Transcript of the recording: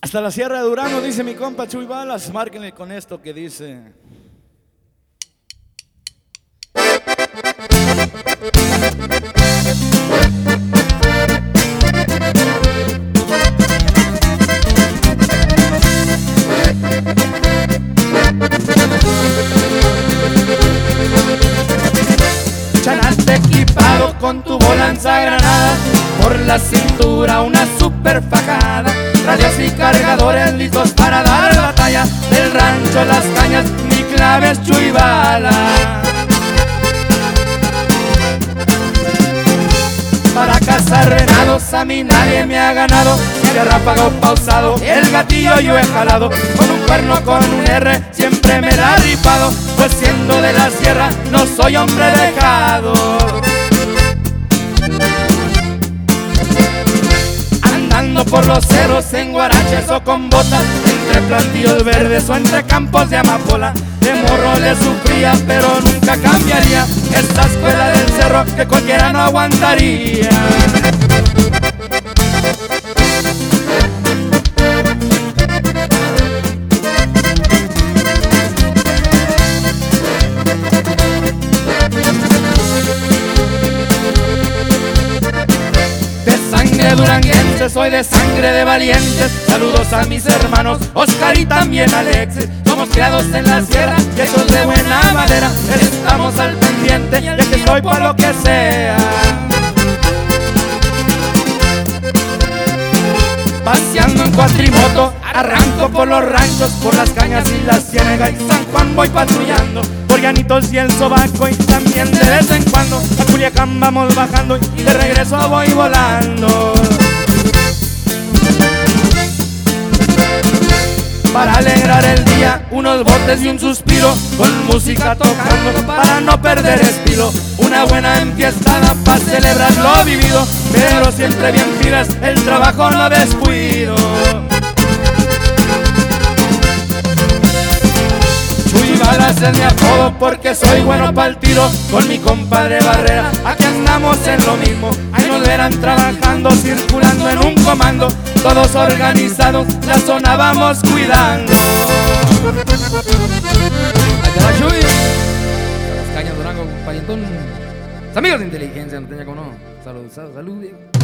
Hasta la Sierra de Durango, dice mi compa Chuy Balas. Márquenle con esto que dice: Chanante equipado con tu lanza granada, por la cintura una super fajada, radios y cargadores listos para dar batalla. Del rancho Las Cañas, mi clave es Chuy Balas. Para cazar venados a mí nadie me ha ganado, de ráfago pausado el gatillo yo he jalado, con un cuerno con un R siempre me la he rifado, pues siendo de la sierra no soy hombre dejado. Andando por los cerros en guaraches o con botas, entre plantillos verdes o entre campos de amapola, de morro le sufría pero nunca cambiaría esta escuela del cerro que cualquiera no aguantaría. Duranguense, soy de sangre de valientes. Saludos a mis hermanos Oscar y también Alexis. Somos criados en la sierra y hechos de buena madera. Estamos al pendiente y aquí estoy por lo que sea. Paseando en cuatrimoto, arranco por los ranchos, por las cañas y las ciénegas y San Juan voy patrullando, por Llanitos y el Sobaco y también de vez en cuando a Culiacán vamos bajando y de regreso voy volando. Para alegrar el día, unos botes y un suspiro, con música tocando para no perder estilo. Una buena enfiestada para celebrar lo vivido, pero siempre bien pilas, el trabajo no descuido. Chuy Balas es mi apodo porque soy bueno pa'l tiro, con mi compadre Barrera, aquí andamos en lo mismo. Ahí nos verán trabajando, circulando en un comando, todos organizados, la zona vamos cuidando. Ahí te va Chuy. Las Cañas, Durango, parientón. Amigos de inteligencia, no tenía como no. Salud, salud, salud.